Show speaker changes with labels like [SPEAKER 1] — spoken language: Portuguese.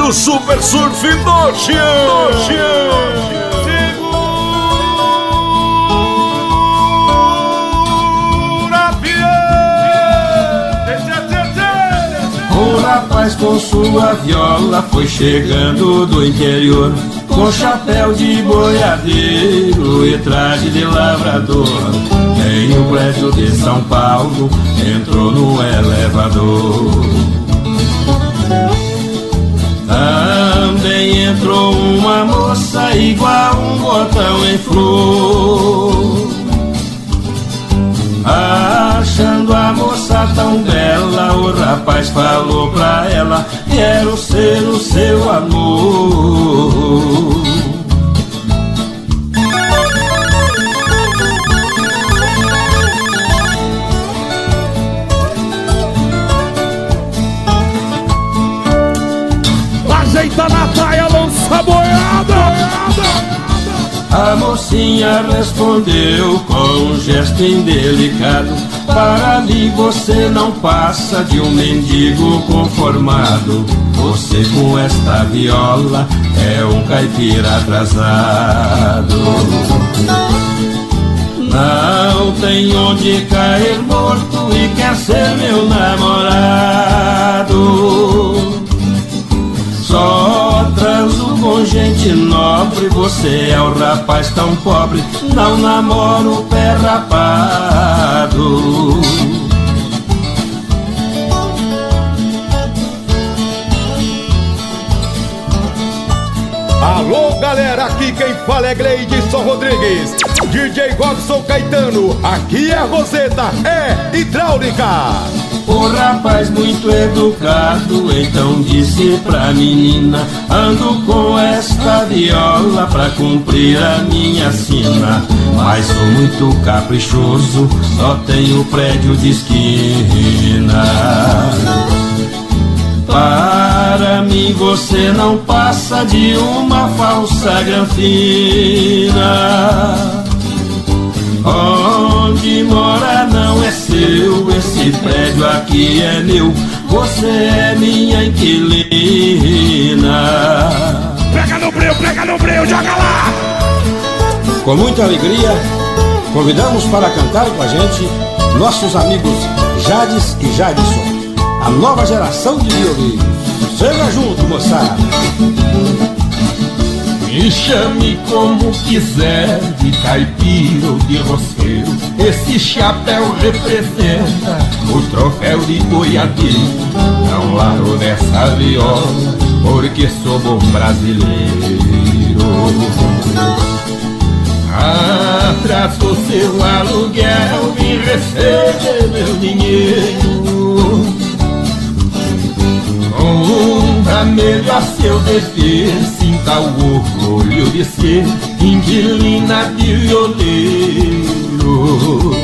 [SPEAKER 1] primeiro Super Surf do Chão.
[SPEAKER 2] O rapaz com sua viola foi chegando do interior, com chapéu de boiadeiro e traje de lavrador. Em um prédio de São Paulo entrou no elevador. Também entrou uma moça igual um botão em flor. Achando a moça tão bela, o rapaz falou pra ela: quero ser o seu amor.
[SPEAKER 1] Ajeita na taia, lança a boiada.
[SPEAKER 2] A mocinha respondeu com um gesto indelicado: para mim você não passa de um mendigo conformado. Você com esta viola é um caipira atrasado. Não tem onde cair morto e quer ser meu namorado. Só transo com gente nobre, você é o rapaz tão pobre, não namoro o pé rapado.
[SPEAKER 1] Alô galera, aqui quem fala é Gleidson Rodrigues, DJ Robson Caetano, aqui é a Roseta, é hidráulica.
[SPEAKER 2] O rapaz muito educado então disse pra menina: ando com esta viola pra cumprir a minha sina, mas sou muito caprichoso, só tenho prédio de esquina. Para mim você não passa de uma falsa granfina. Onde mora não é seu, esse prédio aqui é meu, você é minha inquilina.
[SPEAKER 1] Pega no breu, joga lá!
[SPEAKER 3] Com muita alegria, convidamos para cantar com a gente nossos amigos Jades e Jadson, a nova geração de violinos. Chega junto, moçada!
[SPEAKER 2] Me chame como quiser, de caipira ou de roceiro, esse chapéu representa o troféu de boiadeiro. Não largo dessa viola, porque sou bom brasileiro. Atrasou seu aluguel, vim receber meu dinheiro. Com a melhor seu dever, sinta o orgulho de ser inquilina de violeiro.